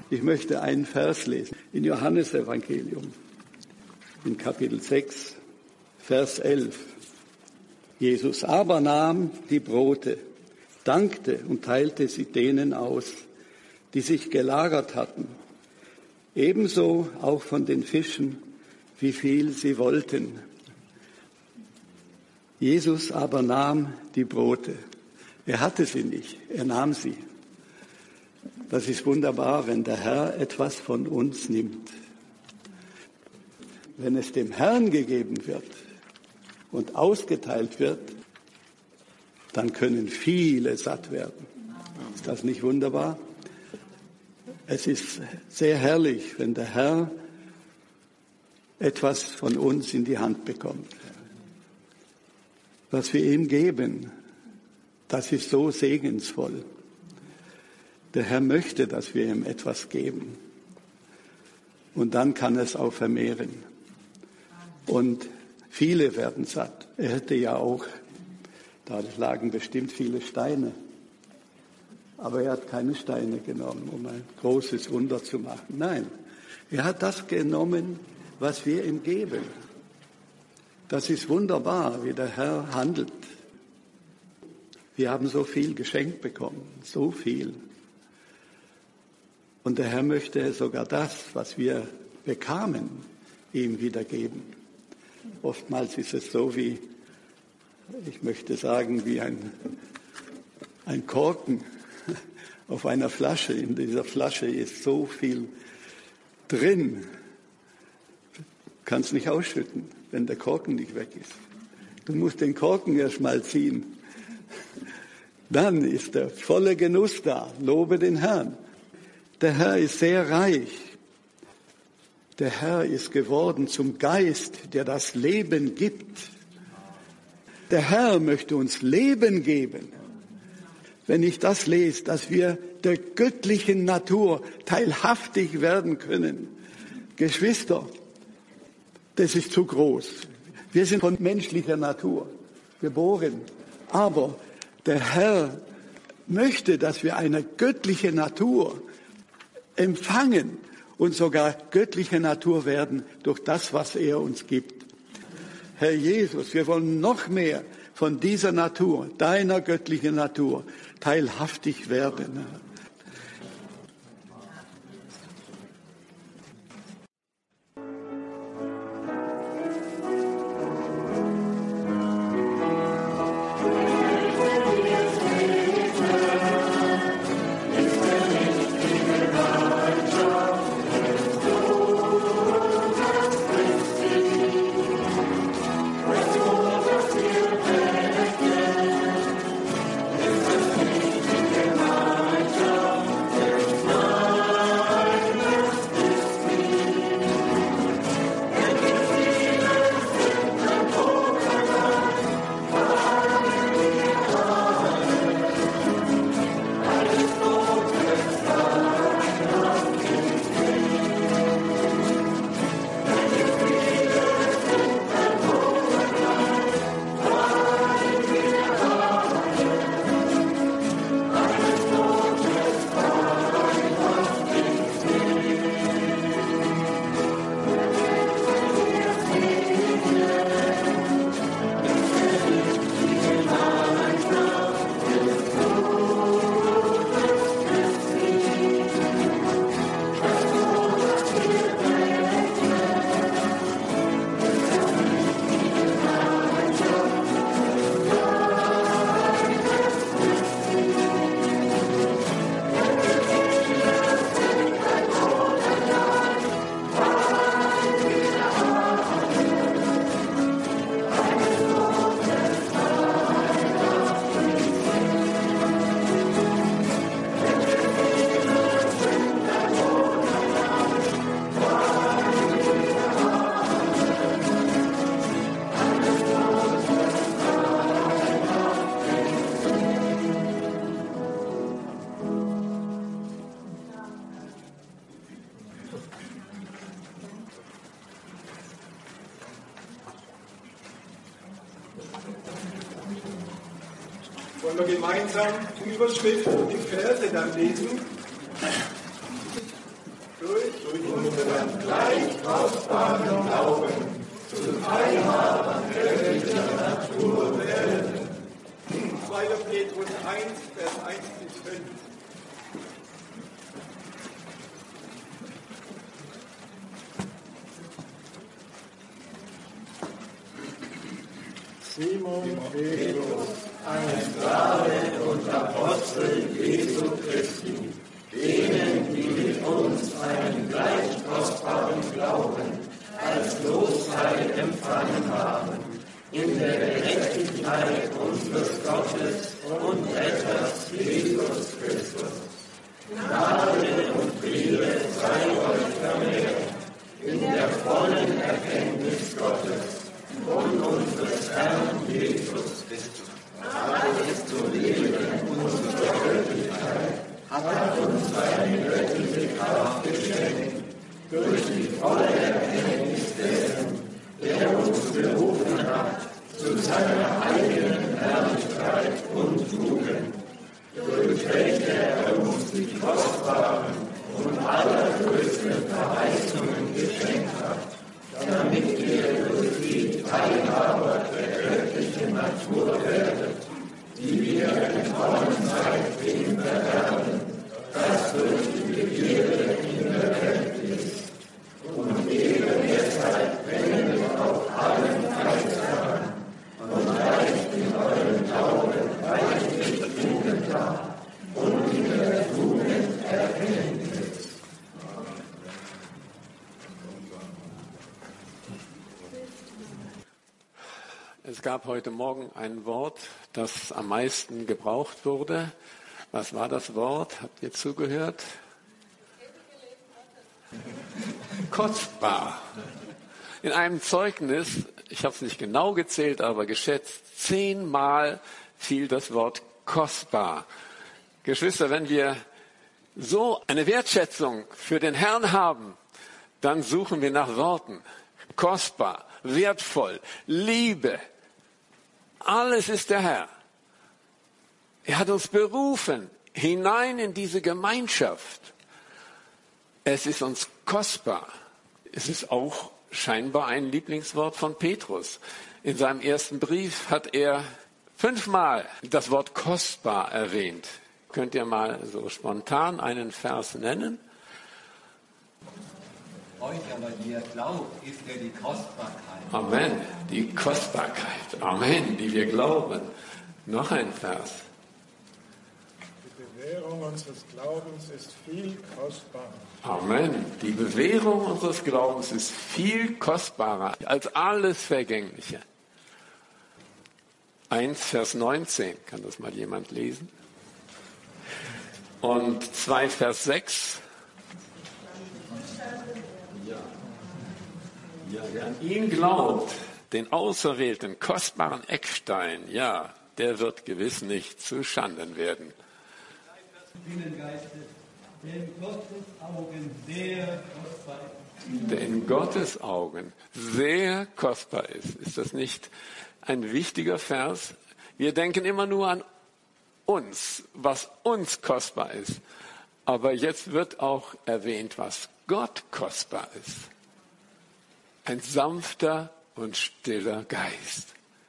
Ich möchte einen Vers lesen in Johannesevangelium, in Kapitel 6, Vers 11. Jesus aber nahm die Brote, dankte und teilte sie denen aus, die sich gelagert hatten. Ebenso auch von den Fischen, wie viel sie wollten. Jesus aber nahm die Brote. Er hatte sie nicht, er nahm sie. Das ist wunderbar, wenn der Herr etwas von uns nimmt. Wenn es dem Herrn gegeben wird und ausgeteilt wird, dann können viele satt werden. Ist das nicht wunderbar? Es ist sehr herrlich, wenn der Herr etwas von uns in die Hand bekommt. Was wir ihm geben, das ist so segensvoll. Der Herr möchte, dass wir ihm etwas geben. Und dann kann es auch vermehren. Und viele werden satt. Er hätte ja auch, da lagen bestimmt viele Steine. Aber er hat keine Steine genommen, um ein großes Wunder zu machen. Nein, er hat das genommen, was wir ihm geben. Das ist wunderbar, wie der Herr handelt. Wir haben so viel geschenkt bekommen, so viel. Und der Herr möchte sogar das, was wir bekamen, ihm wiedergeben. Oftmals ist es so wie, ich möchte sagen, wie ein Korken auf einer Flasche. In dieser Flasche ist so viel drin. Du kannst nicht ausschütten, wenn der Korken nicht weg ist. Du musst den Korken erst mal ziehen. Dann ist der volle Genuss da. Lobe den Herrn. Der Herr ist sehr reich. Der Herr ist geworden zum Geist, der das Leben gibt. Der Herr möchte uns Leben geben. Wenn ich das lese, dass wir der göttlichen Natur teilhaftig werden können. Geschwister, das ist zu groß. Wir sind von menschlicher Natur geboren. Aber der Herr möchte, dass wir eine göttliche Natur empfangen und sogar göttliche Natur werden durch das, was er uns gibt. Herr Jesus, wir wollen noch mehr von dieser Natur, deiner göttlichen Natur, teilhaftig werden. Wollen wir gemeinsam die Überschrift und die Verse dann lesen? 2. Petrus 1, Vers 1 bis 5. Simon Petrus, ein Sklave und Apostel Jesu Christi, denen, die mit uns einen gleich kostbaren Glauben als Losheil empfangen haben, in der Gerechtigkeit unseres Gottes und Retters Jesus Christus. Gnade und Friede sei euch vermehrt in der vollen Erkenntnis Gottes und unseres Herrn Jesus Christus. Alles zu Leben unserer Göttlichkeit hat uns seine göttliche Kraft geschenkt, durch die volle Erkenntnis dessen, der uns berufen hat, zu seiner eigenen Herrlichkeit und Tugend, durch welche er uns die kostbaren und allergrößten Verheißungen geschenkt hat, damit ihr durch die Teilhaber der göttlichen Natur werdet, die wir entkommen seid dem Verderben, das durch die Begierde in der Welt ist. Und eben deshalb wendet auch allen Feindsam und leicht in euren Glauben reichlich Tugend dar und in der Tugend Erkenntnis. Es gab heute Morgen ein Wort, das am meisten gebraucht wurde. Was war das Wort? Habt ihr zugehört? Kostbar. In einem Zeugnis, ich habe es nicht genau gezählt, aber geschätzt, 10-mal fiel das Wort kostbar. Geschwister, wenn wir so eine Wertschätzung für den Herrn haben, dann suchen wir nach Worten. Kostbar, wertvoll, Liebe. Alles ist der Herr. Er hat uns berufen hinein in diese Gemeinschaft. Es ist uns kostbar. Es ist auch scheinbar ein Lieblingswort von Petrus. In seinem ersten Brief hat er 5-mal das Wort kostbar erwähnt. Könnt ihr mal so spontan einen Vers nennen? Euch aber, die ihr glaubt, ist ja die Kostbarkeit. Amen, die Kostbarkeit. Amen, die wir glauben. Noch ein Vers. Die Bewährung unseres Glaubens ist viel kostbarer. Amen. Die Bewährung unseres Glaubens ist viel kostbarer als alles Vergängliche. 1, Vers 19. Kann das mal jemand lesen? Und 2, Vers 6. Ja, wer an ihn glaubt, den auserwählten, kostbaren Eckstein, ja, der wird gewiss nicht zu Schanden werden. Der in Gottes Augen sehr kostbar ist. Der in Gottes Augen sehr kostbar ist. Ist das nicht ein wichtiger Vers? Wir denken immer nur an uns, was uns kostbar ist. Aber jetzt wird auch erwähnt, was Gott kostbar ist. Ein sanfter und stiller Geist.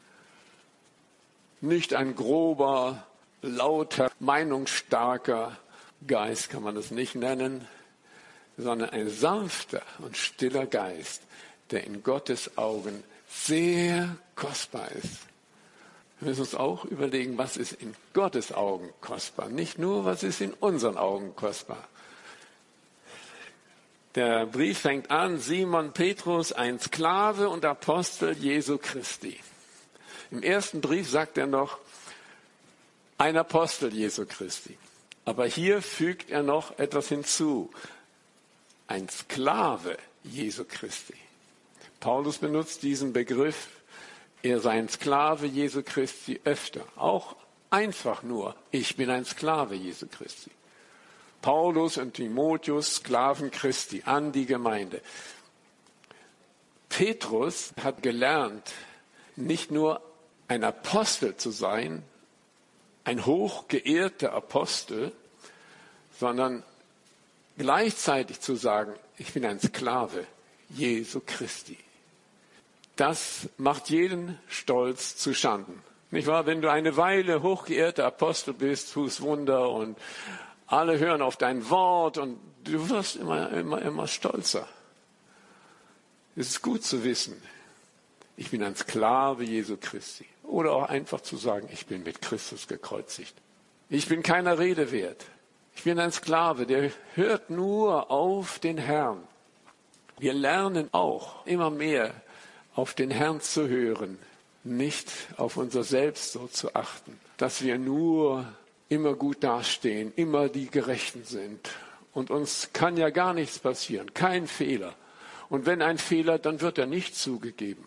Nicht ein grober, lauter, meinungsstarker Geist kann man das nicht nennen, sondern ein sanfter und stiller Geist, der in Gottes Augen sehr kostbar ist. Wir müssen uns auch überlegen, was ist in Gottes Augen kostbar, nicht nur, was ist in unseren Augen kostbar. Der Brief fängt an, Simon Petrus, ein Sklave und Apostel Jesu Christi. Im ersten Brief sagt er noch, ein Apostel Jesu Christi. Aber hier fügt er noch etwas hinzu. Ein Sklave Jesu Christi. Paulus benutzt diesen Begriff, er sei ein Sklave Jesu Christi öfter. Auch einfach nur, ich bin ein Sklave Jesu Christi. Paulus und Timotheus, Sklaven Christi, an die Gemeinde. Petrus hat gelernt, nicht nur ein Apostel zu sein, ein hochgeehrter Apostel, sondern gleichzeitig zu sagen, ich bin ein Sklave Jesu Christi. Das macht jeden Stolz zu Schanden. Nicht wahr? Wenn du eine Weile hochgeehrter Apostel bist, tust Wunder und alle hören auf dein Wort und du wirst immer stolzer. Es ist gut zu wissen, ich bin ein Sklave Jesu Christi. Oder auch einfach zu sagen, ich bin mit Christus gekreuzigt. Ich bin keiner Rede wert. Ich bin ein Sklave, der hört nur auf den Herrn. Wir lernen auch immer mehr auf den Herrn zu hören, nicht auf unser Selbst so zu achten, dass wir nur immer gut dastehen, immer die Gerechten sind. Und uns kann ja gar nichts passieren, kein Fehler. Und wenn ein Fehler, dann wird er nicht zugegeben.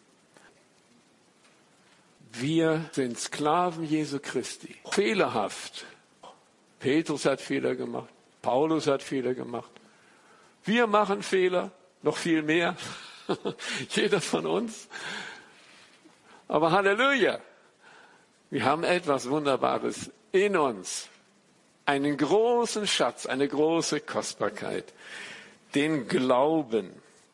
Wir sind Sklaven Jesu Christi. Fehlerhaft. Petrus hat Fehler gemacht. Paulus hat Fehler gemacht. Wir machen Fehler, noch viel mehr. Jeder von uns. Aber Halleluja. Wir haben etwas Wunderbares in uns. Einen großen Schatz, eine große Kostbarkeit. Den Glauben.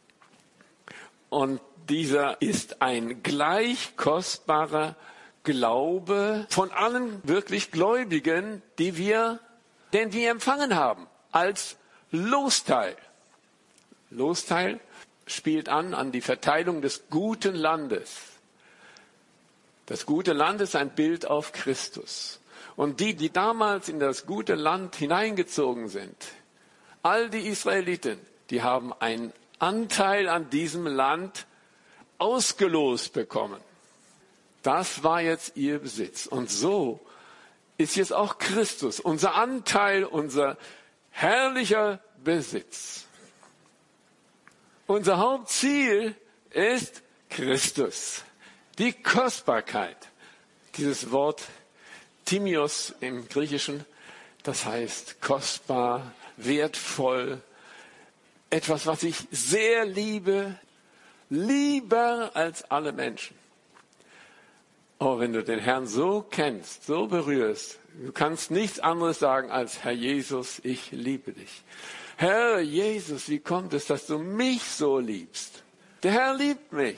Und dieser ist ein gleich kostbarer Glaube von allen wirklich Gläubigen, den wir empfangen haben, als Losteil. Losteil spielt an die Verteilung des guten Landes. Das gute Land ist ein Bild auf Christus. Und die damals in das gute Land hineingezogen sind, all die Israeliten, die haben einen Anteil an diesem Land ausgelost bekommen. Das war jetzt ihr Besitz. Und so ist jetzt auch Christus, unser Anteil, unser herrlicher Besitz. Unser Hauptziel ist Christus. Die Kostbarkeit. Dieses Wort Timios im Griechischen, das heißt kostbar, wertvoll, etwas, was ich sehr liebe, lieber als alle Menschen. Oh, wenn du den Herrn so kennst, so berührst, du kannst nichts anderes sagen als, Herr Jesus, ich liebe dich. Herr Jesus, wie kommt es, dass du mich so liebst? Der Herr liebt mich.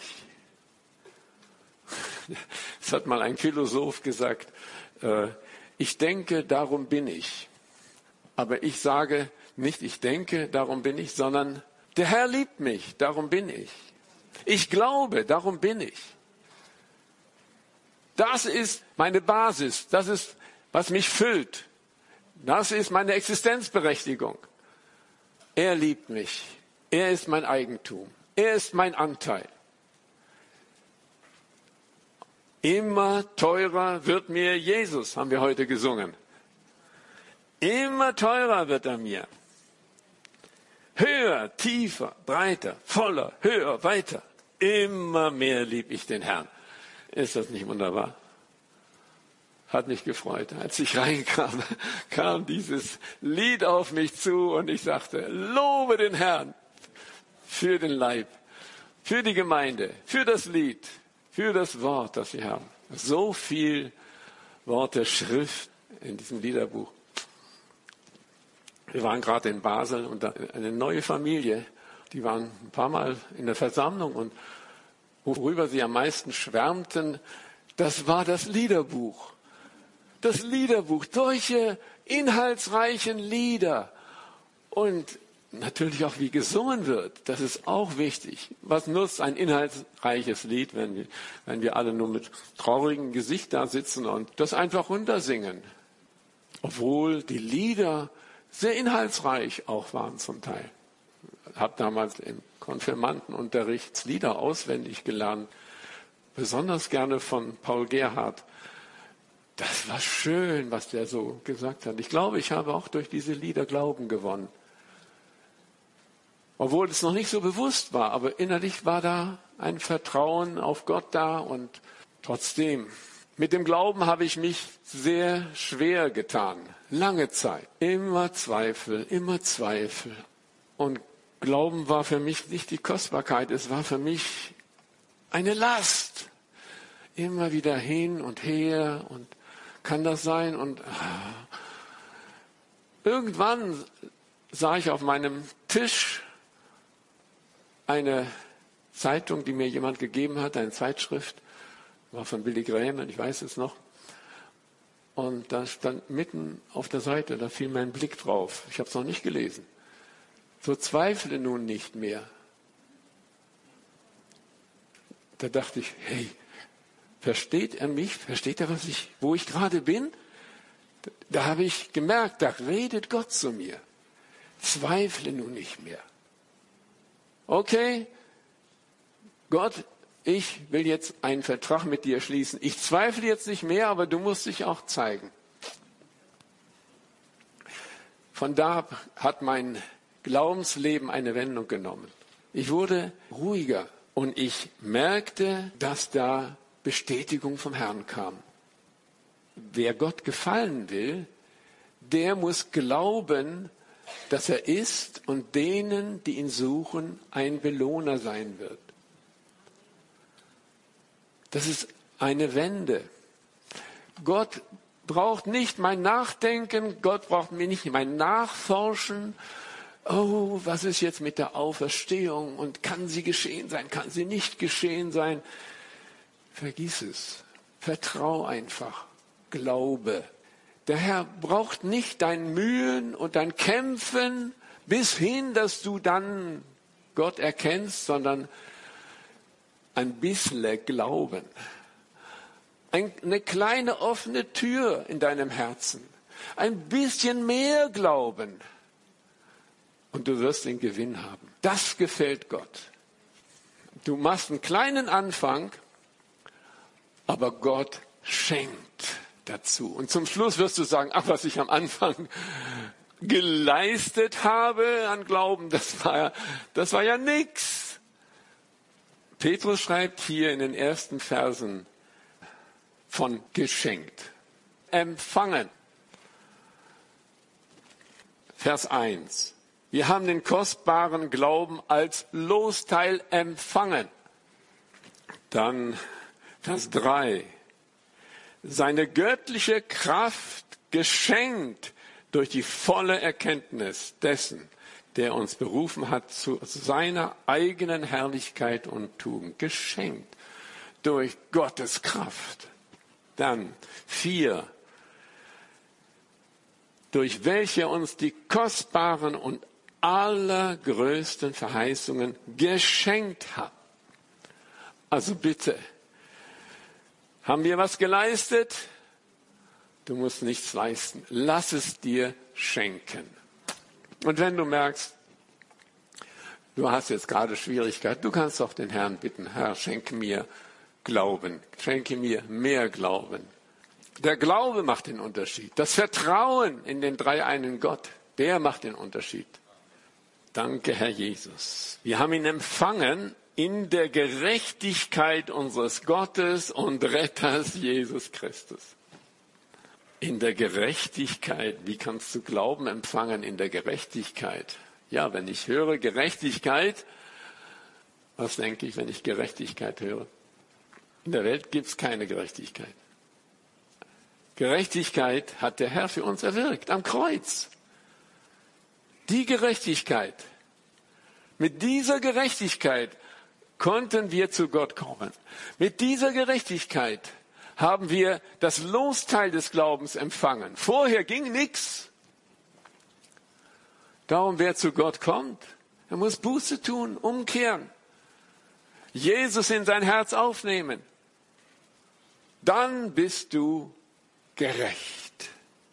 Das hat mal ein Philosoph gesagt, ich denke, darum bin ich. Aber ich sage nicht, ich denke, darum bin ich, sondern der Herr liebt mich, darum bin ich. Ich glaube, darum bin ich. Das ist meine Basis, das ist, was mich füllt. Das ist meine Existenzberechtigung. Er liebt mich. Er ist mein Eigentum. Er ist mein Anteil. Immer teurer wird mir Jesus, haben wir heute gesungen. Immer teurer wird er mir. Höher, tiefer, breiter, voller, höher, weiter. Immer mehr liebe ich den Herrn. Ist das nicht wunderbar? Hat mich gefreut. Als ich reinkam, kam dieses Lied auf mich zu und ich sagte, lobe den Herrn für den Leib, für die Gemeinde, für das Lied, für das Wort, das wir haben. So viel Worte Schrift in diesem Liederbuch. Wir waren gerade in Basel und eine neue Familie, die waren ein paar Mal in der Versammlung und worüber sie am meisten schwärmten, das war das Liederbuch. Das Liederbuch, solche inhaltsreichen Lieder und natürlich auch wie gesungen wird, das ist auch wichtig. Was nutzt ein inhaltsreiches Lied, wenn wir alle nur mit traurigem Gesicht da sitzen und das einfach runtersingen? Obwohl die Lieder sehr inhaltsreich auch waren zum Teil. Ich habe damals im Konfirmandenunterricht Lieder auswendig gelernt, besonders gerne von Paul Gerhardt. Das war schön, was der so gesagt hat. Ich glaube, ich habe auch durch diese Lieder Glauben gewonnen. Obwohl es noch nicht so bewusst war, aber innerlich war da ein Vertrauen auf Gott da und trotzdem. Mit dem Glauben habe ich mich sehr schwer getan. Lange Zeit. Immer Zweifel. Und Glauben war für mich nicht die Kostbarkeit, es war für mich eine Last. Immer wieder hin und her und kann das sein? Und irgendwann sah ich auf meinem Tisch eine Zeitung, die mir jemand gegeben hat, eine Zeitschrift, war von Billy Graham, ich weiß es noch. Und da stand mitten auf der Seite, da fiel mein Blick drauf. Ich habe es noch nicht gelesen. So zweifle nun nicht mehr. Da dachte ich, hey, versteht er mich? Versteht er, wo ich gerade bin? Da habe ich gemerkt, da redet Gott zu mir. Zweifle nun nicht mehr. Okay, Gott, ich will jetzt einen Vertrag mit dir schließen. Ich zweifle jetzt nicht mehr, aber du musst dich auch zeigen. Von da hat mein Glaubensleben eine Wendung genommen. Ich wurde ruhiger und ich merkte, dass da Bestätigung vom Herrn kam. Wer Gott gefallen will, der muss glauben, dass er ist und denen, die ihn suchen, ein Belohner sein wird. Das ist eine Wende. Gott braucht nicht mein Nachdenken, Gott braucht mir nicht mein Nachforschen. Oh, was ist jetzt mit der Auferstehung und kann sie geschehen sein, kann sie nicht geschehen sein? Vergiss es. Vertrau einfach. Glaube. Der Herr braucht nicht dein Mühen und dein Kämpfen bis hin, dass du dann Gott erkennst, sondern ein bisschen Glauben. Eine kleine offene Tür in deinem Herzen. Ein bisschen mehr Glauben. Und du wirst den Gewinn haben. Das gefällt Gott. Du machst einen kleinen Anfang, aber Gott schenkt dazu. Und zum Schluss wirst du sagen, ach, was ich am Anfang geleistet habe an Glauben, das war ja nix. Petrus schreibt hier in den ersten Versen von geschenkt. Empfangen. Vers 1. Wir haben den kostbaren Glauben als Losteil empfangen. Dann Vers 3. Seine göttliche Kraft geschenkt durch die volle Erkenntnis dessen, der uns berufen hat zu seiner eigenen Herrlichkeit und Tugend. Geschenkt durch Gottes Kraft. Dann 4. Durch welche uns die kostbaren und allergrößten Verheißungen geschenkt hat. Also bitte, haben wir was geleistet? Du musst nichts leisten. Lass es dir schenken. Und wenn du merkst, du hast jetzt gerade Schwierigkeiten, du kannst doch den Herrn bitten, Herr, schenke mir Glauben, schenke mir mehr Glauben. Der Glaube macht den Unterschied. Das Vertrauen in den dreieinen Gott, der macht den Unterschied. Danke, Herr Jesus. Wir haben ihn empfangen in der Gerechtigkeit unseres Gottes und Retters Jesus Christus. In der Gerechtigkeit. Wie kannst du Glauben empfangen in der Gerechtigkeit? Ja, wenn ich höre Gerechtigkeit, was denke ich, wenn ich Gerechtigkeit höre? In der Welt gibt es keine Gerechtigkeit. Gerechtigkeit hat der Herr für uns erwirkt am Kreuz. Die Gerechtigkeit. Mit dieser Gerechtigkeit konnten wir zu Gott kommen. Mit dieser Gerechtigkeit haben wir das Losteil des Glaubens empfangen. Vorher ging nichts. Darum, wer zu Gott kommt, er muss Buße tun, umkehren. Jesus in sein Herz aufnehmen. Dann bist du gerecht.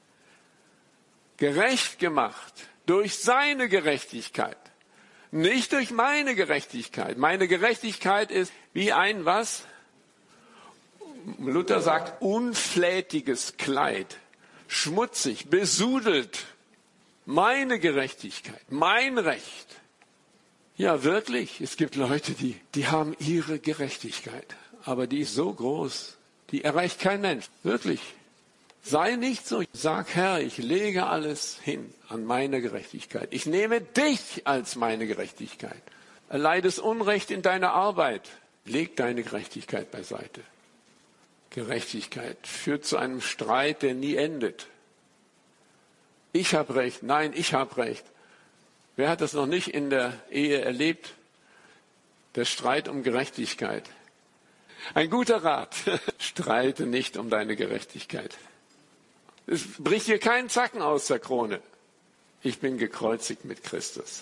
Gerecht gemacht durch seine Gerechtigkeit. Nicht durch meine Gerechtigkeit. Meine Gerechtigkeit ist wie ein was? Luther sagt, unflätiges Kleid. Schmutzig, besudelt. Meine Gerechtigkeit, mein Recht. Ja, wirklich. Es gibt Leute, die haben ihre Gerechtigkeit. Aber die ist so groß, die erreicht kein Mensch. Wirklich. Sei nicht so. Sag, Herr, ich lege alles hin an meine Gerechtigkeit. Ich nehme dich als meine Gerechtigkeit. Erleidest Unrecht in deiner Arbeit. Leg deine Gerechtigkeit beiseite. Gerechtigkeit führt zu einem Streit, der nie endet. Ich habe Recht, nein, ich habe Recht. Wer hat das noch nicht in der Ehe erlebt? Der Streit um Gerechtigkeit. Ein guter Rat. Streite nicht um deine Gerechtigkeit. Es bricht dir keinen Zacken aus der Krone. Ich bin gekreuzigt mit Christus.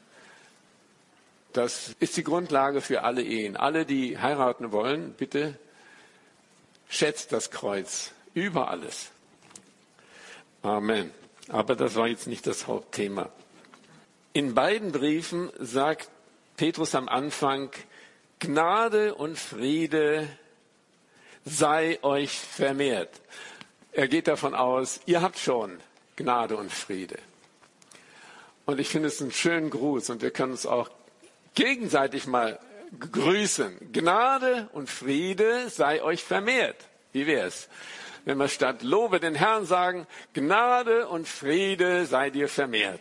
Das ist die Grundlage für alle Ehen. Alle, die heiraten wollen, bitte schätzt das Kreuz über alles. Amen. Aber das war jetzt nicht das Hauptthema. In beiden Briefen sagt Petrus am Anfang, Gnade und Friede sei euch vermehrt. Er geht davon aus, ihr habt schon Gnade und Friede. Und ich finde es einen schönen Gruß und wir können uns auch gegenseitig mal grüßen. Gnade und Friede sei euch vermehrt. Wie wär's, wenn wir statt Lobe den Herrn sagen, Gnade und Friede sei dir vermehrt.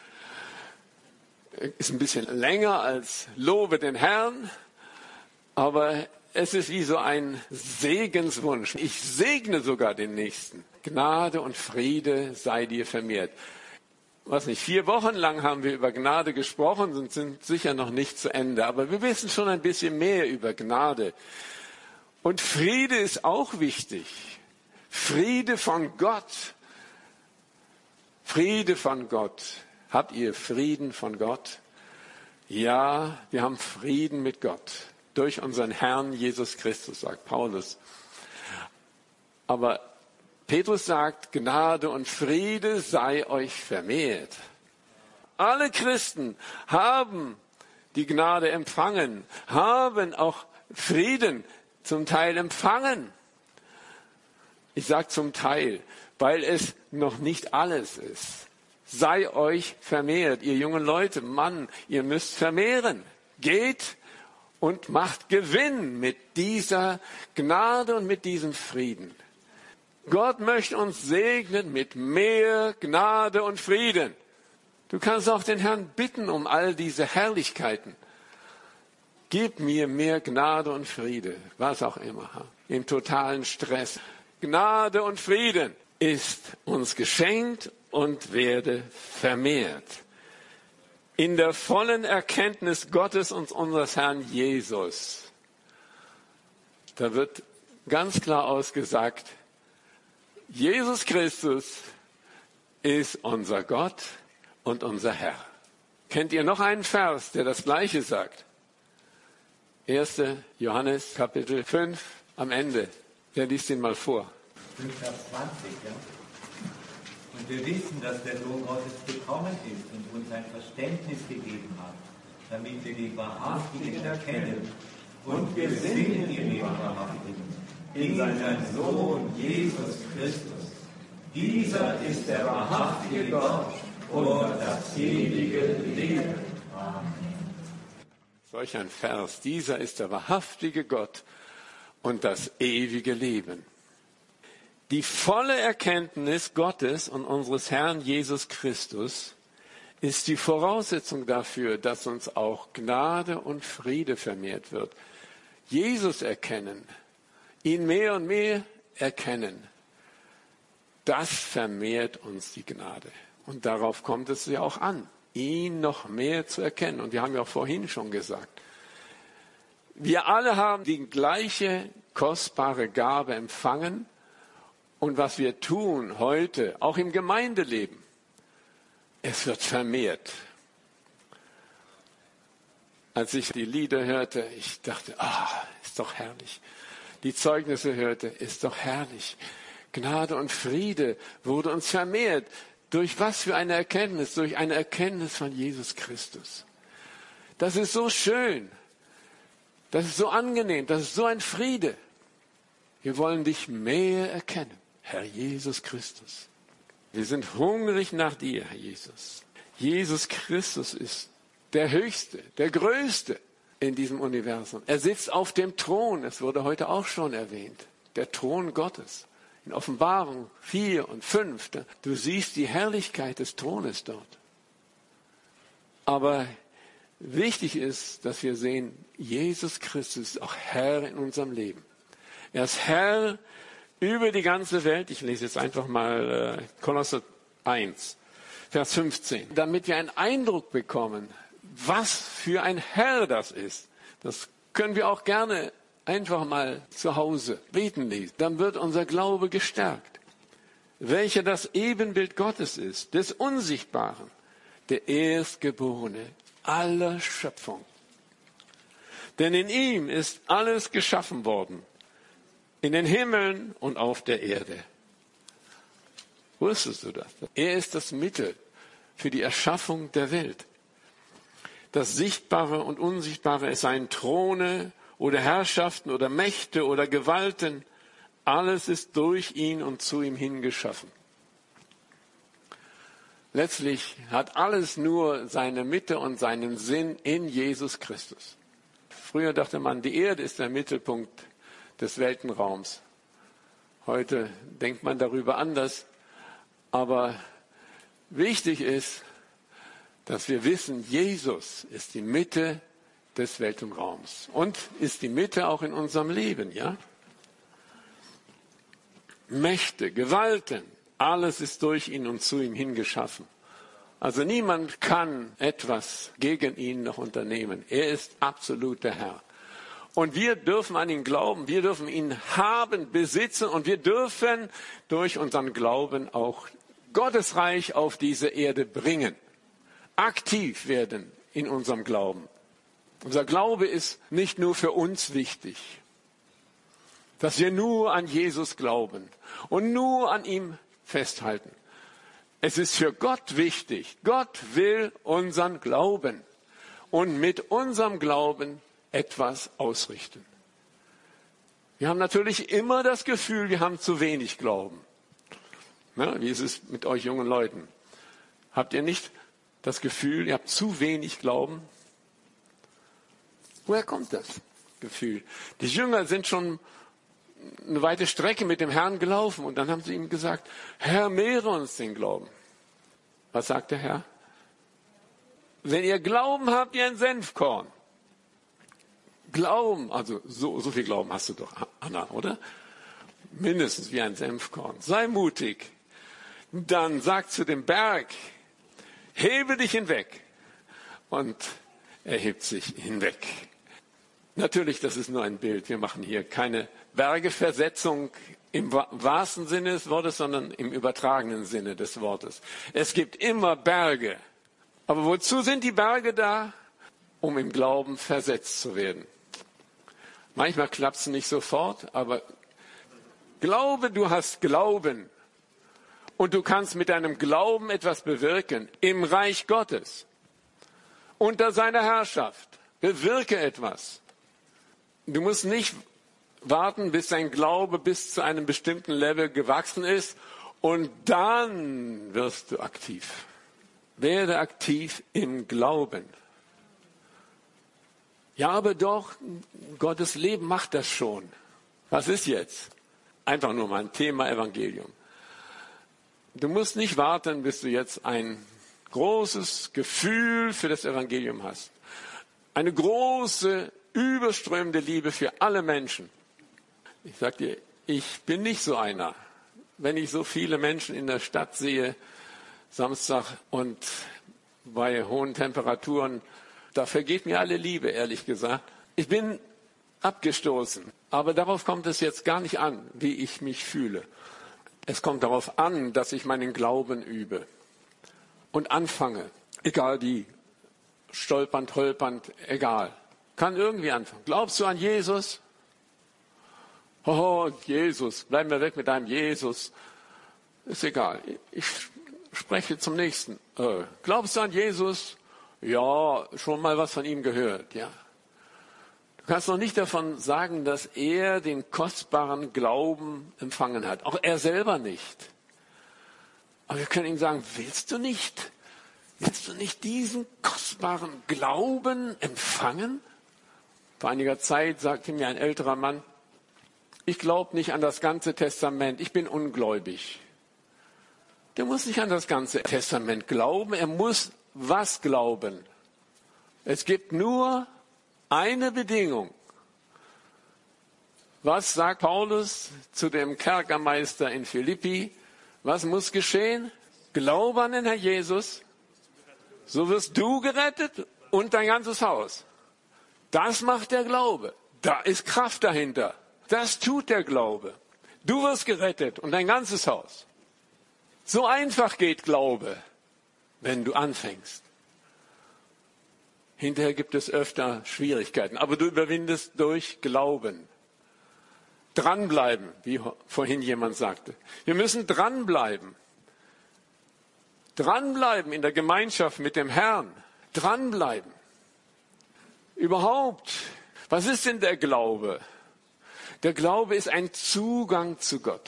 Ist ein bisschen länger als Lobe den Herrn, aber es ist wie so ein Segenswunsch. Ich segne sogar den Nächsten. Gnade und Friede sei dir vermehrt. Was nicht, 4 Wochen lang haben wir über Gnade gesprochen und sind sicher noch nicht zu Ende. Aber wir wissen schon ein bisschen mehr über Gnade. Und Friede ist auch wichtig. Friede von Gott. Friede von Gott. Habt ihr Frieden von Gott? Ja, wir haben Frieden mit Gott. Durch unseren Herrn Jesus Christus, sagt Paulus. Aber Petrus sagt, Gnade und Friede sei euch vermehrt. Alle Christen haben die Gnade empfangen, haben auch Frieden zum Teil empfangen. Ich sage zum Teil, weil es noch nicht alles ist. Sei euch vermehrt, ihr jungen Leute, Mann, ihr müsst vermehren. Geht und macht Gewinn mit dieser Gnade und mit diesem Frieden. Gott möchte uns segnen mit mehr Gnade und Frieden. Du kannst auch den Herrn bitten um all diese Herrlichkeiten. Gib mir mehr Gnade und Friede, was auch immer, im totalen Stress. Gnade und Frieden ist uns geschenkt und werde vermehrt. In der vollen Erkenntnis Gottes und unseres Herrn Jesus. Da wird ganz klar ausgesagt, Jesus Christus ist unser Gott und unser Herr. Kennt ihr noch einen Vers, der das Gleiche sagt? 1. Johannes Kapitel 5 am Ende. Wer liest den mal vor? 5 Vers 20, ja. Und wir wissen, dass der Sohn Gottes gekommen ist und uns ein Verständnis gegeben hat, damit wir die Wahrhaftigen erkennen. Und wir sind in dem Wahrhaftigen, in seinem Sohn Jesus Christus. Dieser ist der wahrhaftige Gott und das ewige Leben. Amen. Solch ein Vers. Dieser ist der wahrhaftige Gott und das ewige Leben. Die volle Erkenntnis Gottes und unseres Herrn Jesus Christus ist die Voraussetzung dafür, dass uns auch Gnade und Friede vermehrt wird. Jesus erkennen, ihn mehr und mehr erkennen, das vermehrt uns die Gnade. Und darauf kommt es ja auch an, ihn noch mehr zu erkennen. Und wir haben ja auch vorhin schon gesagt, wir alle haben die gleiche kostbare Gabe empfangen. Und was wir tun heute, auch im Gemeindeleben, es wird vermehrt. Als ich die Lieder hörte, ich dachte, ist doch herrlich. Die Zeugnisse hörte, ist doch herrlich. Gnade und Friede wurde uns vermehrt. Durch was für eine Erkenntnis? Durch eine Erkenntnis von Jesus Christus. Das ist so schön. Das ist so angenehm. Das ist so ein Friede. Wir wollen dich mehr erkennen. Herr Jesus Christus. Wir sind hungrig nach dir, Herr Jesus. Jesus Christus ist der Höchste, der Größte in diesem Universum. Er sitzt auf dem Thron, es wurde heute auch schon erwähnt, der Thron Gottes. In Offenbarung 4 und 5, du siehst die Herrlichkeit des Thrones dort. Aber wichtig ist, dass wir sehen, Jesus Christus ist auch Herr in unserem Leben. Er ist Herr über die ganze Welt. Ich lese jetzt einfach mal Kolosser 1, Vers 15, damit wir einen Eindruck bekommen, was für ein Herr das ist. Das können wir auch gerne einfach mal zu Hause beten lesen. Dann wird unser Glaube gestärkt. Welcher das Ebenbild Gottes ist, des Unsichtbaren, der Erstgeborene aller Schöpfung. Denn in ihm ist alles geschaffen worden, in den Himmeln und auf der Erde. Wusstest du das? Er ist das Mittel für die Erschaffung der Welt. Das Sichtbare und Unsichtbare, es seien Throne oder Herrschaften oder Mächte oder Gewalten, alles ist durch ihn und zu ihm hingeschaffen. Letztlich hat alles nur seine Mitte und seinen Sinn in Jesus Christus. Früher dachte man, die Erde ist der Mittelpunkt des Weltenraums. Heute denkt man darüber anders. Aber wichtig ist, dass wir wissen, Jesus ist die Mitte des Weltraums und ist die Mitte auch in unserem Leben, ja? Mächte, Gewalten, alles ist durch ihn und zu ihm hingeschaffen. Also niemand kann etwas gegen ihn noch unternehmen. Er ist absolut der Herr. Und wir dürfen an ihn glauben, wir dürfen ihn haben, besitzen und wir dürfen durch unseren Glauben auch Gottes Reich auf diese Erde bringen. Aktiv werden in unserem Glauben. Unser Glaube ist nicht nur für uns wichtig, dass wir nur an Jesus glauben und nur an ihm festhalten. Es ist für Gott wichtig. Gott will unseren Glauben und mit unserem Glauben etwas ausrichten. Wir haben natürlich immer das Gefühl, wir haben zu wenig Glauben. Na, wie ist es mit euch jungen Leuten? Habt ihr nicht das Gefühl, ihr habt zu wenig Glauben? Woher kommt das Gefühl? Die Jünger sind schon eine weite Strecke mit dem Herrn gelaufen und dann haben sie ihm gesagt, Herr, mehre uns den Glauben. Was sagt der Herr? Wenn ihr Glauben habt, wie ein Senfkorn. Glauben, also so viel Glauben hast du doch, Anna, oder? Mindestens wie ein Senfkorn. Sei mutig. Dann sag zu dem Berg, hebe dich hinweg. Und er hebt sich hinweg. Natürlich, das ist nur ein Bild. Wir machen hier keine Bergeversetzung im wahrsten Sinne des Wortes, sondern im übertragenen Sinne des Wortes. Es gibt immer Berge. Aber wozu sind die Berge da? Um im Glauben versetzt zu werden. Manchmal klappt es nicht sofort, aber glaube, du hast Glauben. Und du kannst mit deinem Glauben etwas bewirken im Reich Gottes. Unter seiner Herrschaft. Bewirke etwas. Du musst nicht warten, bis dein Glaube bis zu einem bestimmten Level gewachsen ist und dann wirst du aktiv. Werde aktiv im Glauben. Ja, aber doch, Gottes Leben macht das schon. Was ist jetzt? Einfach nur mal ein Thema Evangelium. Du musst nicht warten, bis du jetzt ein großes Gefühl für das Evangelium hast. Eine große, überströmende Liebe für alle Menschen. Ich sag dir, ich bin nicht so einer. Wenn ich so viele Menschen in der Stadt sehe, Samstag und bei hohen Temperaturen, da vergeht mir alle Liebe, ehrlich gesagt. Ich bin abgestoßen. Aber darauf kommt es jetzt gar nicht an, wie ich mich fühle. Es kommt darauf an, dass ich meinen Glauben übe und anfange. Egal wie, stolpernd, holpernd, egal. Kann irgendwie anfangen. Glaubst du an Jesus? Oh, Jesus, bleib mir weg mit deinem Jesus. Ist egal. Ich spreche zum nächsten. Glaubst du an Jesus? Ja, schon mal was von ihm gehört, ja. Du kannst noch nicht davon sagen, dass er den kostbaren Glauben empfangen hat. Auch er selber nicht. Aber wir können ihm sagen, willst du nicht diesen kostbaren Glauben empfangen? Vor einiger Zeit sagte mir ein älterer Mann, ich glaube nicht an das ganze Testament, ich bin ungläubig. Der muss nicht an das ganze Testament glauben, er muss was glauben? Es gibt nur eine Bedingung. Was sagt Paulus zu dem Kerkermeister in Philippi? Was muss geschehen? Glaube an den Herr Jesus, so wirst du gerettet und dein ganzes Haus. Das macht der Glaube. Da ist Kraft dahinter. Das tut der Glaube. Du wirst gerettet und dein ganzes Haus. So einfach geht Glaube, wenn du anfängst. Hinterher gibt es öfter Schwierigkeiten, aber du überwindest durch Glauben. Dranbleiben, wie vorhin jemand sagte. Wir müssen dranbleiben. Dranbleiben in der Gemeinschaft mit dem Herrn. Dranbleiben. Überhaupt, was ist denn der Glaube? Der Glaube ist ein Zugang zu Gott.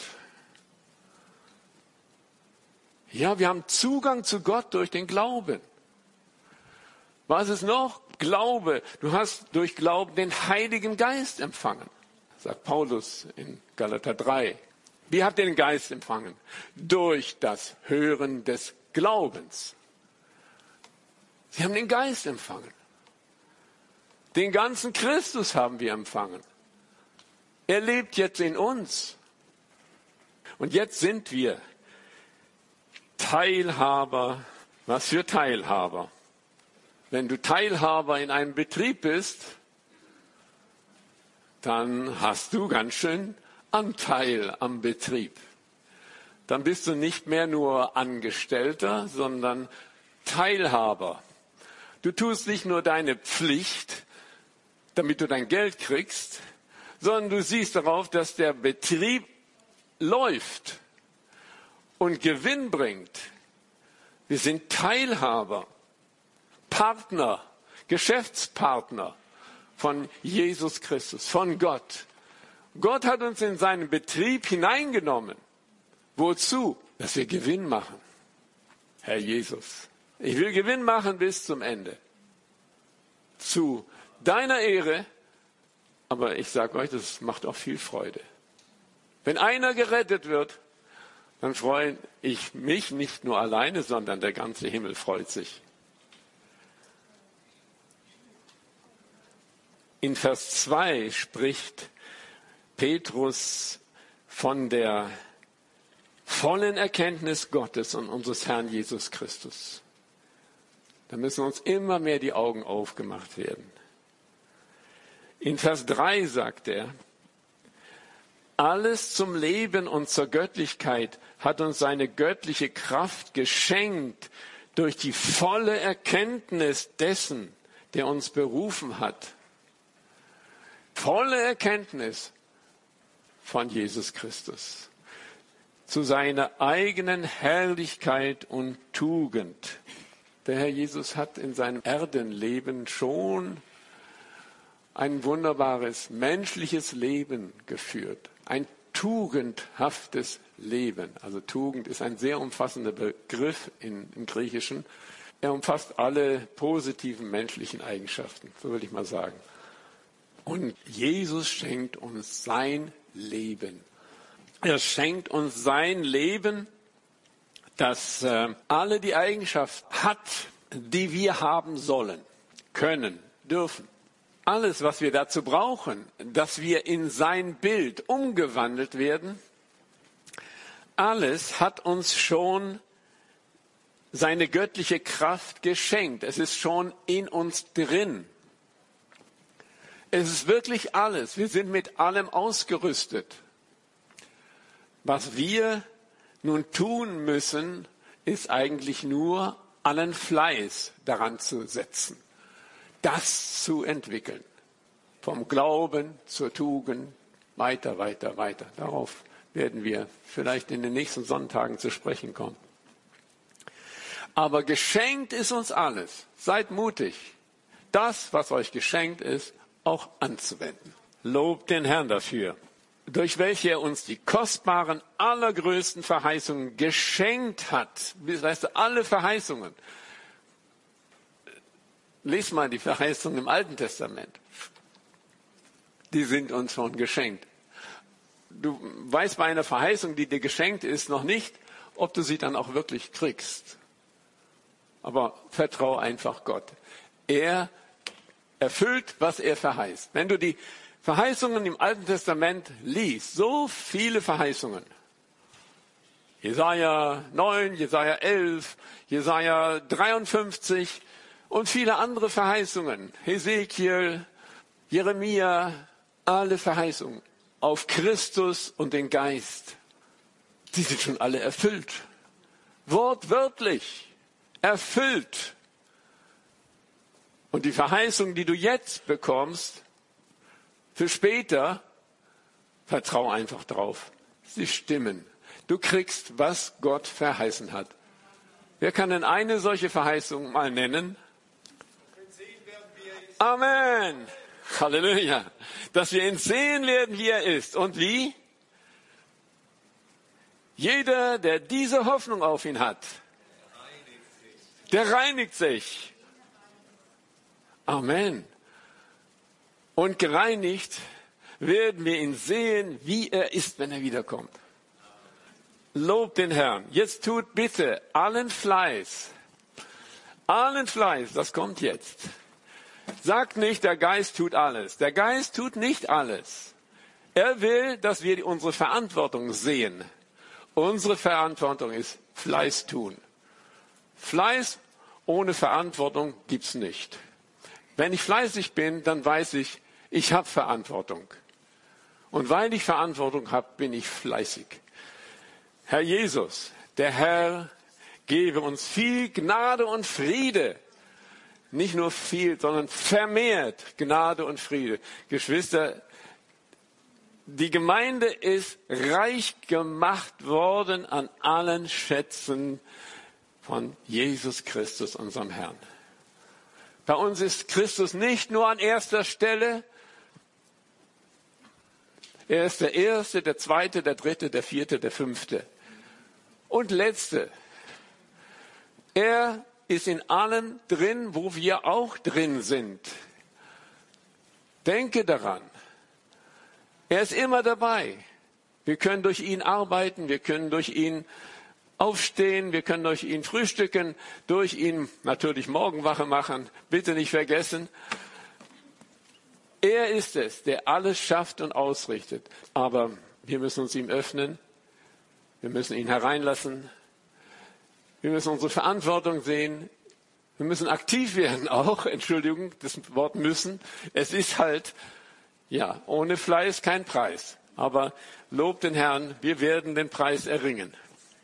Ja, wir haben Zugang zu Gott durch den Glauben. Was ist noch? Glaube. Du hast durch Glauben den Heiligen Geist empfangen, sagt Paulus in Galater 3. Wie habt ihr den Geist empfangen? Durch das Hören des Glaubens. Sie haben den Geist empfangen. Den ganzen Christus haben wir empfangen. Er lebt jetzt in uns. Und jetzt sind wir Teilhaber. Was für Teilhaber? Wenn du Teilhaber in einem Betrieb bist, dann hast du ganz schön Anteil am Betrieb. Dann bist du nicht mehr nur Angestellter, sondern Teilhaber. Du tust nicht nur deine Pflicht, damit du dein Geld kriegst, sondern du siehst darauf, dass der Betrieb läuft und Gewinn bringt. Wir sind Teilhaber, Partner, Geschäftspartner von Jesus Christus, von Gott. Gott hat uns in seinen Betrieb hineingenommen. Wozu? Dass wir Gewinn machen. Herr Jesus, ich will Gewinn machen bis zum Ende. Zu deiner Ehre, aber ich sage euch, das macht auch viel Freude. Wenn einer gerettet wird, dann freue ich mich nicht nur alleine, sondern der ganze Himmel freut sich. In Vers 2 spricht Petrus von der vollen Erkenntnis Gottes und unseres Herrn Jesus Christus. Da müssen uns immer mehr die Augen aufgemacht werden. In Vers 3 sagt er, alles zum Leben und zur Göttlichkeit hat uns seine göttliche Kraft geschenkt durch die volle Erkenntnis dessen, der uns berufen hat. Volle Erkenntnis von Jesus Christus. Zu seiner eigenen Herrlichkeit und Tugend. Der Herr Jesus hat in seinem Erdenleben schon ein wunderbares menschliches Leben geführt. Ein tugendhaftes Leben. Also Tugend ist ein sehr umfassender Begriff im Griechischen. Er umfasst alle positiven menschlichen Eigenschaften, so würde ich mal sagen. Und Jesus schenkt uns sein Leben. Er schenkt uns sein Leben, das alle die Eigenschaft hat, die wir haben sollen, können, dürfen. Alles, was wir dazu brauchen, dass wir in sein Bild umgewandelt werden, alles hat uns schon seine göttliche Kraft geschenkt. Es ist schon in uns drin. Es ist wirklich alles. Wir sind mit allem ausgerüstet. Was wir nun tun müssen, ist eigentlich nur allen Fleiß daran zu setzen, das zu entwickeln. Vom Glauben zur Tugend, weiter, weiter, weiter. Darauf werden wir vielleicht in den nächsten Sonntagen zu sprechen kommen. Aber geschenkt ist uns alles. Seid mutig, das, was euch geschenkt ist, auch anzuwenden. Lobt den Herrn dafür, durch welche er uns die kostbaren, allergrößten Verheißungen geschenkt hat. Weißt du, alle Verheißungen. Lies mal die Verheißungen im Alten Testament. Die sind uns schon geschenkt. Du weißt bei einer Verheißung, die dir geschenkt ist, noch nicht, ob du sie dann auch wirklich kriegst. Aber vertraue einfach Gott. Er erfüllt, was er verheißt. Wenn du die Verheißungen im Alten Testament liest, so viele Verheißungen. Jesaja 9, Jesaja 11, Jesaja 53 und viele andere Verheißungen. Hesekiel, Jeremia, alle Verheißungen auf Christus und den Geist. Die sind schon alle erfüllt. Wortwörtlich erfüllt. Und die Verheißung, die du jetzt bekommst, für später, vertrau einfach drauf. Sie stimmen. Du kriegst, was Gott verheißen hat. Wer kann denn eine solche Verheißung mal nennen? Amen. Halleluja. Dass wir ihn sehen werden, wie er ist. Und wie? Jeder, der diese Hoffnung auf ihn hat, der reinigt sich. Amen. Und gereinigt werden wir ihn sehen, wie er ist, wenn er wiederkommt. Lobt den Herrn. Jetzt tut bitte allen Fleiß, das kommt jetzt. Sagt nicht, der Geist tut alles. Der Geist tut nicht alles. Er will, dass wir unsere Verantwortung sehen. Unsere Verantwortung ist Fleiß tun. Fleiß ohne Verantwortung gibt's nicht. Wenn ich fleißig bin, dann weiß ich, ich habe Verantwortung. Und weil ich Verantwortung habe, bin ich fleißig. Herr Jesus, der Herr, gebe uns viel Gnade und Friede. Nicht nur viel, sondern vermehrt Gnade und Friede. Geschwister, die Gemeinde ist reich gemacht worden an allen Schätzen von Jesus Christus, unserem Herrn. Bei uns ist Christus nicht nur an erster Stelle. Er ist der Erste, der Zweite, der Dritte, der Vierte, der Fünfte und Letzte. Er ist in allem drin, wo wir auch drin sind. Denke daran. Er ist immer dabei. Wir können durch ihn arbeiten, wir können durch ihn aufstehen, wir können durch ihn frühstücken, durch ihn natürlich Morgenwache machen. Bitte nicht vergessen. Er ist es, der alles schafft und ausrichtet. Aber wir müssen uns ihm öffnen. Wir müssen ihn hereinlassen. Wir müssen unsere Verantwortung sehen. Wir müssen aktiv werden auch. Entschuldigung, das Wort müssen. Es ist halt, ja, ohne Fleiß kein Preis. Aber lobt den Herrn, wir werden den Preis erringen.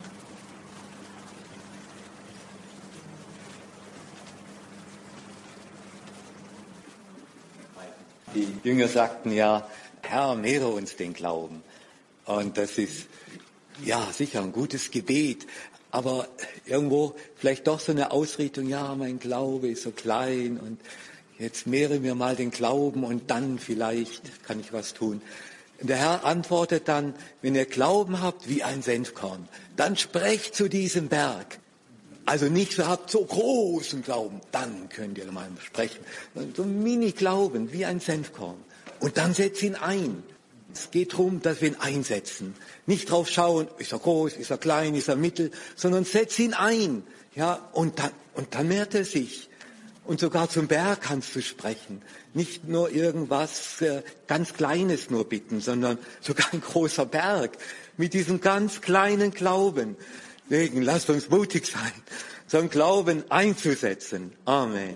Die Jünger sagten ja, Herr, mehre uns den Glauben. Und das ist ja sicher ein gutes Gebet. Aber irgendwo vielleicht doch so eine Ausrichtung, ja, mein Glaube ist so klein und jetzt mehre mir mal den Glauben und dann vielleicht kann ich was tun. Und der Herr antwortet dann, wenn ihr Glauben habt wie ein Senfkorn, dann sprecht zu diesem Berg. Also nicht so habt so großen Glauben, dann könnt ihr mal sprechen. So ein Mini-Glauben wie ein Senfkorn. Und dann setzt ihn ein. Es geht darum, dass wir ihn einsetzen. Nicht drauf schauen, ist er groß, ist er klein, ist er mittel, sondern setz ihn ein. Ja, und dann mehrt er sich. Und sogar zum Berg kannst du sprechen. Nicht nur irgendwas ganz Kleines nur bitten, sondern sogar ein großer Berg mit diesem ganz kleinen Glauben. Deswegen lasst uns mutig sein, so einen Glauben einzusetzen. Amen.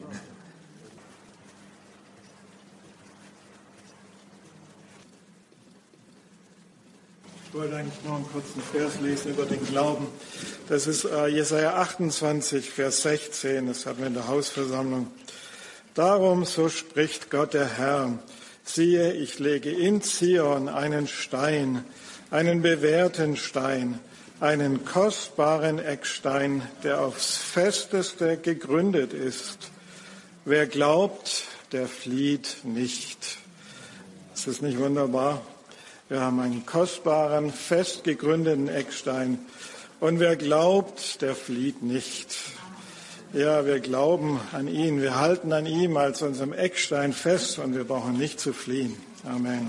Ich wollte eigentlich noch einen kurzen Vers lesen über den Glauben. Das ist Jesaja 28, Vers 16. Das hatten wir in der Hausversammlung. Darum, so spricht Gott der Herr, siehe, ich lege in Zion einen Stein, einen bewährten Stein, einen kostbaren Eckstein, der aufs Festeste gegründet ist. Wer glaubt, der flieht nicht. Ist das nicht wunderbar? Wir haben einen kostbaren, fest gegründeten Eckstein. Und wer glaubt, der flieht nicht. Ja, wir glauben an ihn. Wir halten an ihm als unserem Eckstein fest und wir brauchen nicht zu fliehen. Amen.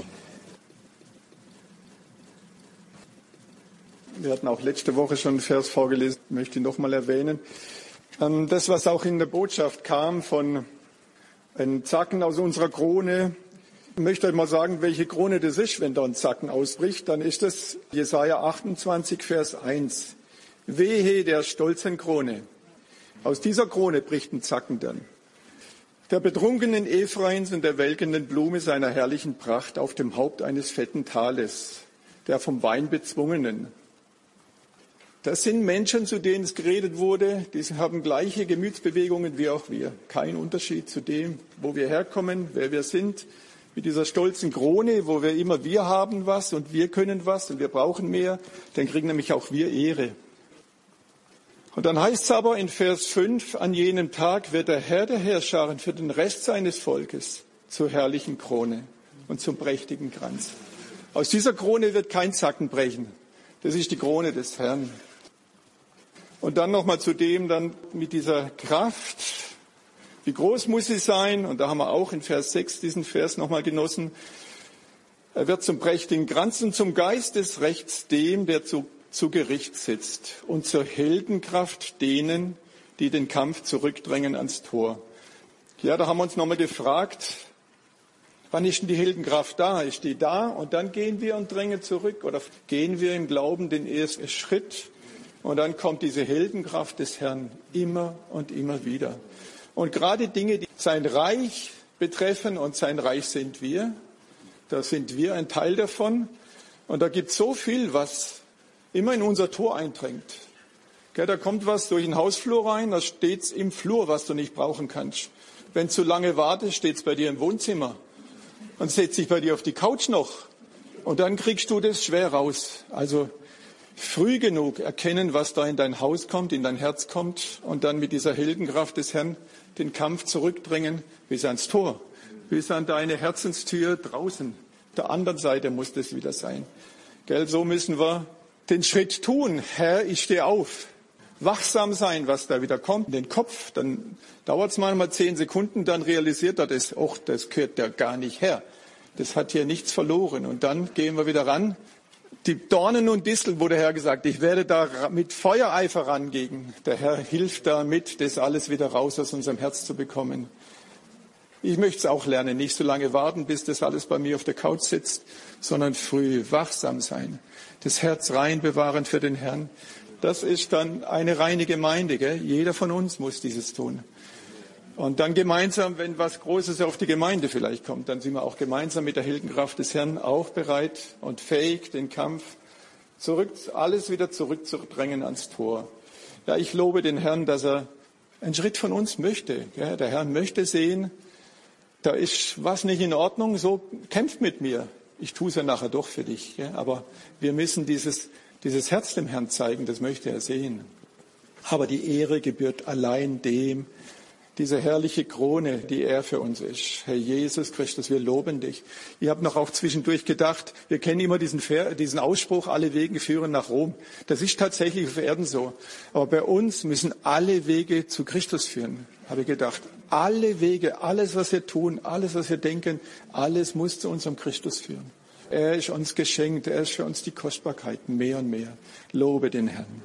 Wir hatten auch letzte Woche schon einen Vers vorgelesen, möchte ich nochmal erwähnen. Das, was auch in der Botschaft kam von einem Zacken aus unserer Krone, Ich möchte euch mal sagen, welche Krone das ist, wenn da ein Zacken ausbricht. Dann ist das Jesaja 28, Vers 1. Wehe der stolzen Krone. Aus dieser Krone bricht ein Zacken dann. Der betrunkenen Ephraims und der welkenden Blume seiner herrlichen Pracht auf dem Haupt eines fetten Tales, der vom Wein bezwungenen. Das sind Menschen, zu denen es geredet wurde, die haben gleiche Gemütsbewegungen wie auch wir. Kein Unterschied zu dem, wo wir herkommen, wer wir sind. Mit dieser stolzen Krone, wo wir haben was und wir können was und wir brauchen mehr, dann kriegen nämlich auch wir Ehre. Und dann heißt es aber in Vers 5, an jenem Tag wird der Herr der Heerscharen für den Rest seines Volkes zur herrlichen Krone und zum prächtigen Kranz. Aus dieser Krone wird kein Zacken brechen. Das ist die Krone des Herrn. Und dann nochmal zu dem, dann mit dieser Kraft. Wie groß muss sie sein? Und da haben wir auch in Vers 6 diesen Vers nochmal genossen. Er wird zum prächtigen Kranz und zum Geist des Rechts dem, der zu Gericht sitzt, und zur Heldenkraft denen, die den Kampf zurückdrängen ans Tor. Ja, da haben wir uns nochmal gefragt, wann ist denn die Heldenkraft da? Ist die da und dann gehen wir und drängen zurück? Oder gehen wir im Glauben den ersten Schritt und dann kommt diese Heldenkraft des Herrn immer und immer wieder. Und gerade Dinge, die sein Reich betreffen, und sein Reich sind wir, da sind wir ein Teil davon. Und da gibt es so viel, was immer in unser Tor eindringt. Da kommt was durch den Hausflur rein, da steht's im Flur, was du nicht brauchen kannst. Wenn du zu lange wartest, steht's bei dir im Wohnzimmer und setzt sich bei dir auf die Couch noch. Und dann kriegst du das schwer raus. Also früh genug erkennen, was da in dein Haus kommt, in dein Herz kommt, und dann mit dieser Heldenkraft des Herrn den Kampf zurückdrängen bis ans Tor, bis an deine Herzenstür draußen. Der anderen Seite muss das wieder sein. Gell, so müssen wir den Schritt tun. Herr, ich stehe auf. Wachsam sein, was da wieder kommt. In den Kopf, dann dauert es manchmal 10 Sekunden, dann realisiert er das, das gehört ja gar nicht her. Das hat hier nichts verloren. Und dann gehen wir wieder ran. Die Dornen und Disteln, wurde der Herr gesagt, ich werde da mit Feuereifer rangehen. Der Herr hilft da mit, das alles wieder raus aus unserem Herz zu bekommen. Ich möchte es auch lernen, nicht so lange warten, bis das alles bei mir auf der Couch sitzt, sondern früh wachsam sein. Das Herz rein bewahren für den Herrn. Das ist dann eine reine Gemeinde. Gell? Jeder von uns muss dieses tun. Und dann gemeinsam, wenn was Großes auf die Gemeinde vielleicht kommt, dann sind wir auch gemeinsam mit der Heldenkraft des Herrn auch bereit und fähig, den Kampf alles wieder zurückzudrängen ans Tor. Ja, ich lobe den Herrn, dass er einen Schritt von uns möchte. Gell? Der Herr möchte sehen, da ist was nicht in Ordnung, so kämpft mit mir. Ich tue es ja nachher doch für dich. Ja? Aber wir müssen dieses Herz dem Herrn zeigen, das möchte er sehen. Aber die Ehre gebührt allein dem, diese herrliche Krone, die er für uns ist. Herr Jesus Christus, wir loben dich. Ich habe noch auch zwischendurch gedacht, wir kennen immer diesen Ausspruch, alle Wege führen nach Rom. Das ist tatsächlich auf Erden so. Aber bei uns müssen alle Wege zu Christus führen, habe ich gedacht. Alle Wege, alles, was wir tun, alles, was wir denken, alles muss zu unserem Christus führen. Er ist uns geschenkt, er ist für uns die Kostbarkeit, mehr und mehr. Lobe den Herrn.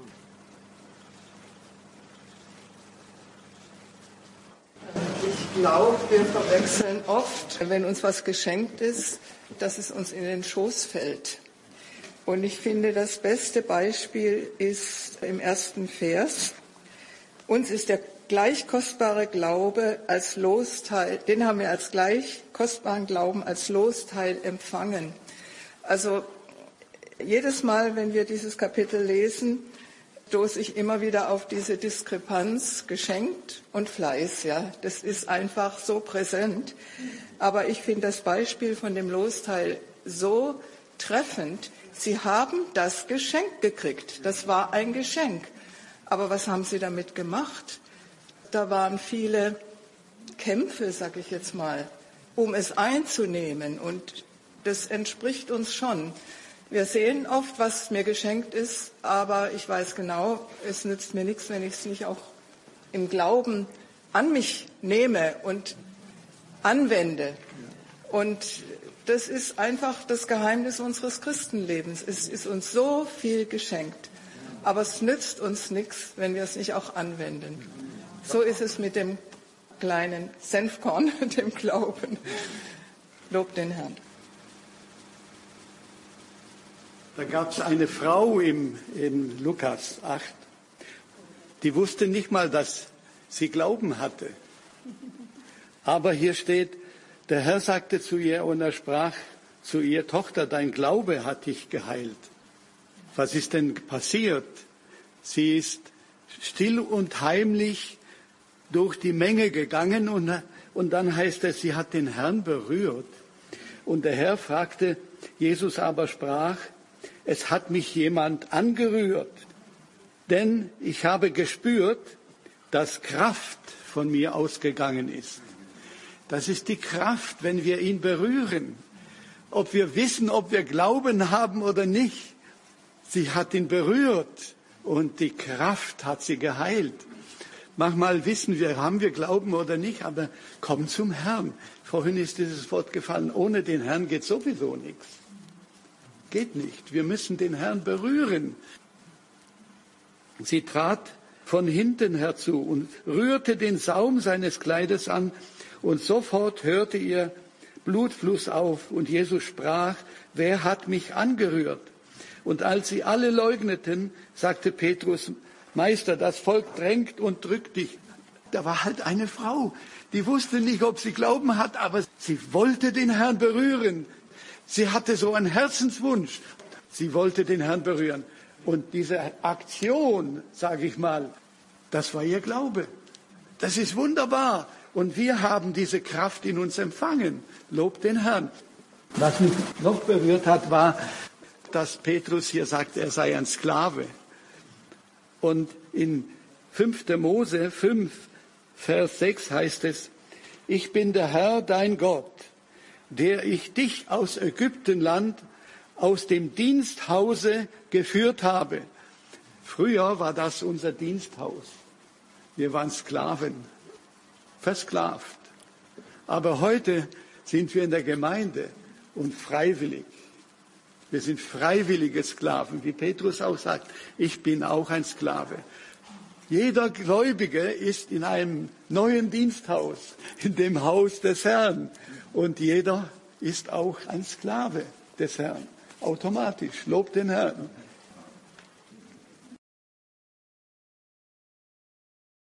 Ich glaube, wir verwechseln oft, wenn uns was geschenkt ist, dass es uns in den Schoß fällt. Und ich finde, das beste Beispiel ist im ersten Vers. Uns ist der gleich kostbare Glaube als Losteil, den haben wir als gleich kostbaren Glauben als Losteil empfangen. Also jedes Mal, wenn wir dieses Kapitel lesen, stoße ich immer wieder auf diese Diskrepanz, geschenkt und Fleiß. Ja, das ist einfach so präsent. Aber ich finde das Beispiel von dem Losteil so treffend. Sie haben das Geschenk gekriegt. Das war ein Geschenk. Aber was haben Sie damit gemacht? Da waren viele Kämpfe, sag ich jetzt mal, um es einzunehmen. Und das entspricht uns schon. Wir sehen oft, was mir geschenkt ist, aber ich weiß genau, es nützt mir nichts, wenn ich es nicht auch im Glauben an mich nehme und anwende. Und das ist einfach das Geheimnis unseres Christenlebens. Es ist uns so viel geschenkt, aber es nützt uns nichts, wenn wir es nicht auch anwenden. So ist es mit dem kleinen Senfkorn, dem Glauben. Lob den Herrn. Da gab es eine Frau in Lukas 8, die wusste nicht mal, dass sie Glauben hatte. Aber hier steht, der Herr sagte zu ihr und er sprach zu ihr, Tochter, dein Glaube hat dich geheilt. Was ist denn passiert? Sie ist still und heimlich durch die Menge gegangen und dann heißt es, sie hat den Herrn berührt. Und der Herr fragte, Jesus aber sprach, es hat mich jemand angerührt, denn ich habe gespürt, dass Kraft von mir ausgegangen ist. Das ist die Kraft, wenn wir ihn berühren. Ob wir wissen, ob wir Glauben haben oder nicht. Sie hat ihn berührt und die Kraft hat sie geheilt. Manchmal wissen wir, haben wir Glauben oder nicht, aber komm zum Herrn. Vorhin ist dieses Wort gefallen, ohne den Herrn geht sowieso nichts. Geht nicht. Wir müssen den Herrn berühren. Sie trat von hinten herzu und rührte den Saum seines Kleides an und sofort hörte ihr Blutfluss auf und Jesus sprach, wer hat mich angerührt? Und als sie alle leugneten, sagte Petrus, Meister, das Volk drängt und drückt dich. Da war halt eine Frau, die wusste nicht, ob sie Glauben hat, aber sie wollte den Herrn berühren. Sie hatte so einen Herzenswunsch. Sie wollte den Herrn berühren. Und diese Aktion, sage ich mal, das war ihr Glaube. Das ist wunderbar. Und wir haben diese Kraft in uns empfangen. Lob den Herrn. Was mich noch berührt hat, war, dass Petrus hier sagt, er sei ein Sklave. Und in 5. Mose 5, Vers 6 heißt es, ich bin der Herr, dein Gott, der ich dich aus Ägyptenland, aus dem Diensthause geführt habe. Früher war das unser Diensthaus. Wir waren Sklaven, versklavt. Aber heute sind wir in der Gemeinde und freiwillig. Wir sind freiwillige Sklaven, wie Petrus auch sagt, ich bin auch ein Sklave. Jeder Gläubige ist in einem neuen Diensthaus, in dem Haus des Herrn. Und jeder ist auch ein Sklave des Herrn. Automatisch. Lob den Herrn.